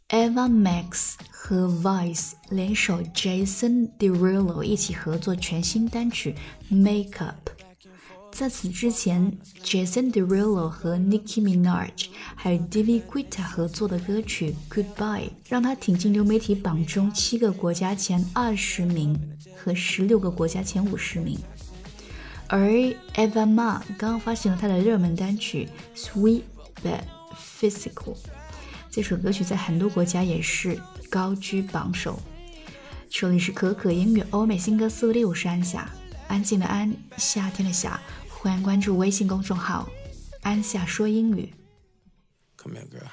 Eva Max 和 Vice 联手 Jason Derulo 一起合作全新单曲 Make Up。在此之前 Jason Derulo 和 Nicki Minaj 还有 David Guetta 合作的歌曲 Goodbye 让他挺进流媒体榜中7个国家前20名和16个国家前50名。而 Eva Ma 刚发行了他的热门单曲 Sweet But Physical， 这首歌曲在很多国家也是高居榜首。这里是可可英语欧美新歌速递，我是安夏，安静的安，夏天的夏，欢迎关注微信公众号安夏说英语。 Come here, girl.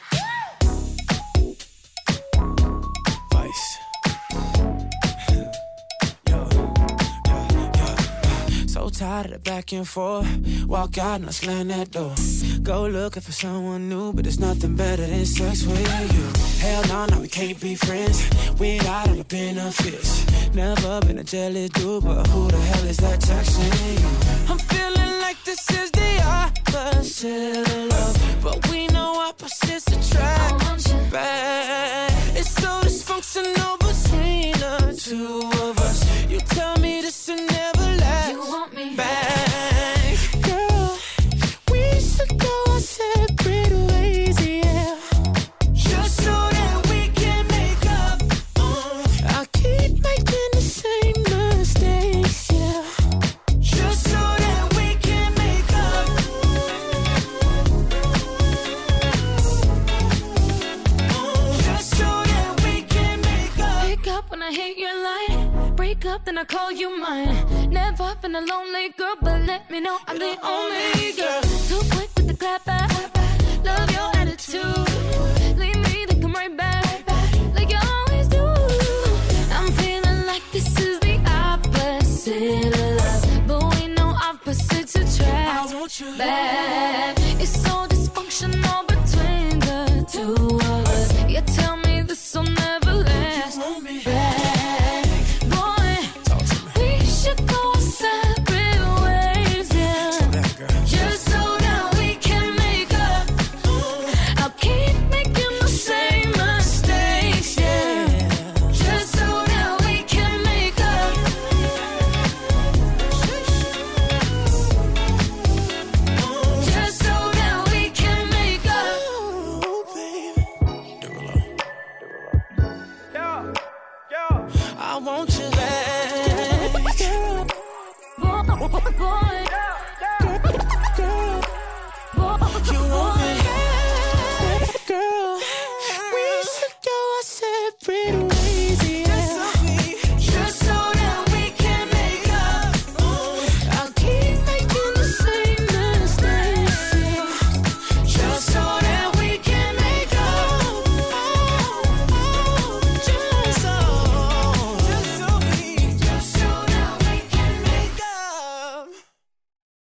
Vice. So tired of the back and forth. Walk out and I slam that door. Go looking for someone new, but there's nothing better than sex with you. Hell no, we can't be friends. We got all the benefits. Never been a jealous dude, but who the hell is that texting you? I'm feeling like this is the opposite of love, but we know opposites attract. Back. It's so dysfunctional between the two of us. You tell me this will never last. You want me back, girl. We should go our separate ways, yeah. Just so that we can make up. I keep making the same mistakes, yeah. Just so that we can make up. Just so that we can make up. Pick up when I hit your line. Break up, then I call you mine. Never been a lonely girl, but let me know I'm the only girl. Too quick with the clap back.